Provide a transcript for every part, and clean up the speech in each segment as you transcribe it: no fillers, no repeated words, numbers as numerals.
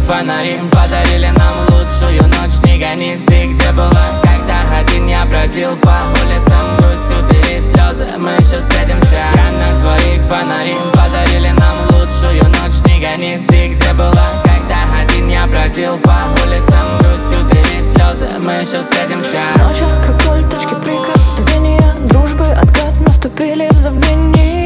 фонари подарили нам лучшую ночь. Не гони, ты где была, когда один я бродил по улицам? Грусть, убери слезы, мы еще встретимся. Я на твоих фонари подарили нам лучшую ночь. Не гони, ты где была, когда один я бродил по улицам? Грусть, убери слезы, мы еще встретимся. Ночь, алкоголь, точки прикосновения, дружбы, откат наступили в забвение.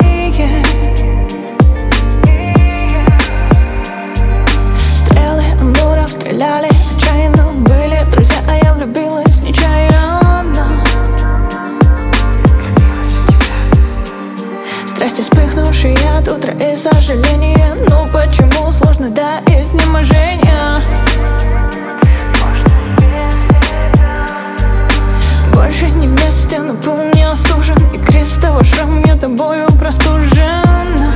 Стрелы амуров стреляли отчаянно, были друзья, а я влюбилась нечаянно. Страсти вспыхнувшие от утра и сожаления. Ну почему сложно до изнеможения? Больше не вместе, но пыл не осужен, и крестовый шрам, я тобою простужена.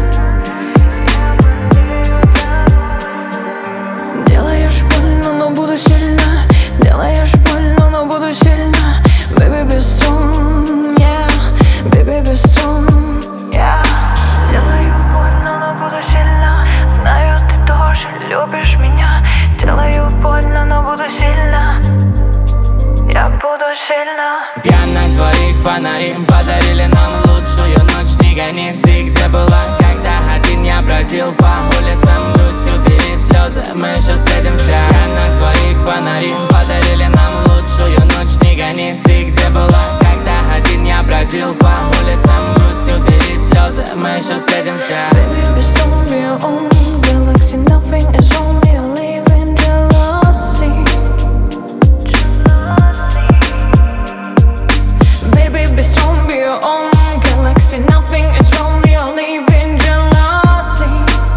Делаешь больно, но буду сильна. Делаешь больно, но буду сильна. Baby, без струн, yeah. Baby, без струн, yeah. Делаю больно, но буду сильна. Знаю, ты тоже любишь меня. Делаю больно, но буду сильна. Я буду сильна. Пьяно твоих фонари подарили нам лучшую ночь. Не гони, ты где была, когда один я бродил по улицам? Грусть, убери слезы, мы еще встретимся. Пьяно твоих фонари подарили нам лучшую ночь. Не гони, ты где была, когда один я бродил по улицам? Грусть, убери слезы, мы еще встретимся. Baby, без сон, be your own galaxy. Nothing is only a living jealousy. Baby, be strong, be your own galaxy. Nothing is wrong, we are living jealousy.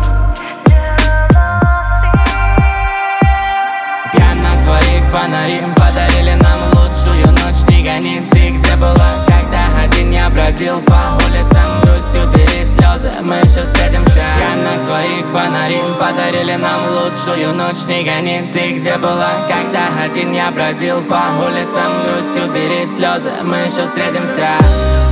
Пьяно твоих фонари подарили нам лучшую ночь. Не гони, ты где была, когда один я бродил по улицам? Грусть, убери слезы, мы еще встретимся. Пьяно твоих фонари подарили нам лучшую ночь. Не гони, ты где была, когда один я бродил по улицам? Грусть, убери слезы, мы еще встретимся.